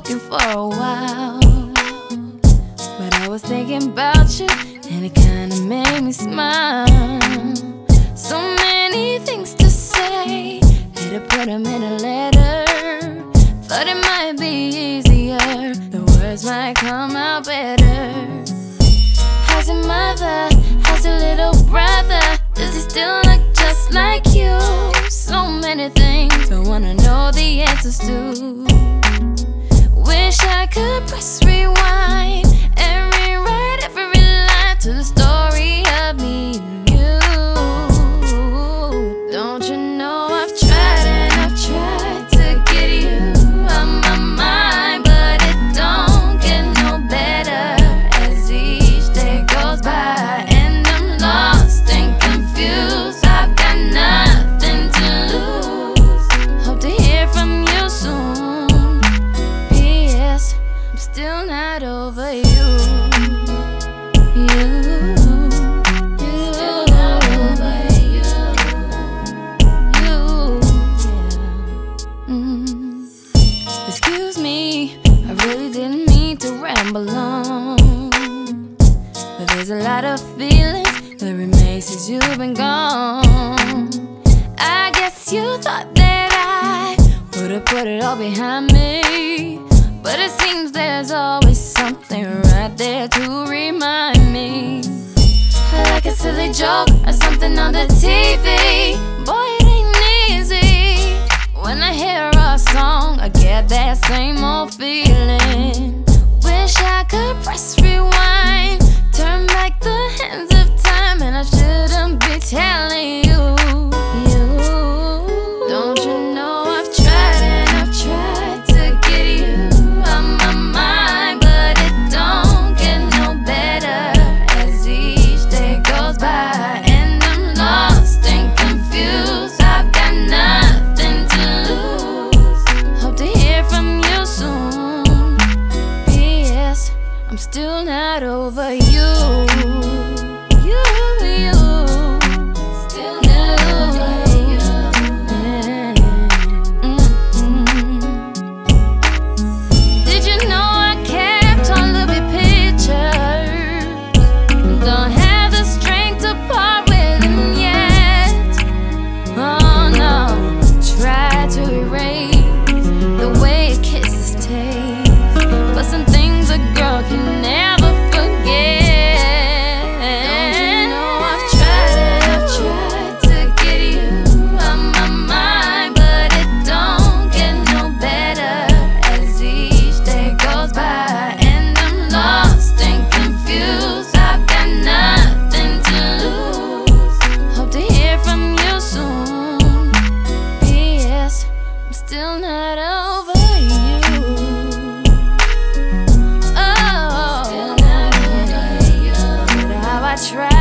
you for a while, but I was thinking about you and it kinda made me smile. So many things to say, had to put them in a letter. Thought it might be easier, the words might come out better. How's your mother? How's your little brother? Does he still look just like you? So many things I wanna know the answers to. Wish I could press rewind and rewrite every line to the story of me and you. Don't you know I've tried and I've tried to get you out my mind, but it don't get no better as each day goes by, and I'm lost and confused. I've got nothing to lose. Hope to hear from you soon. P.S. I'm still not over you. Excuse me, I really didn't mean to ramble on, but there's a lot of feelings that remain since you've been gone. I guess you thought that I would've put it all behind me, but it seems there's always something right there to remind me. Like a silly joke or something on the TV. Boy, it ain't easy. When I hear a song, I get that same old feeling. Wish I could press rewind, turn back the hands of time, and I shouldn't be telling you. Don't you know I've tried and I've tried to get you out my mind, but it don't get no better as each day goes by, and I'm lost and confused. I've got nothing to lose. Hope to hear from you soon. P.S. I'm still not over you. Still not over you. Did you know I kept all of your pictures? Don't have the strength to part with them yet. Oh no, try to erase the way your kisses taste, but some things a girl can never forget. Don't you know I've tried and I've tried to get you out my mind, but it don't get no better as each day goes by, and I'm lost and confused. I've got nothing to lose. Hope to hear from you soon. P.S. I'm still not over you. Oh, still not over you. But how I try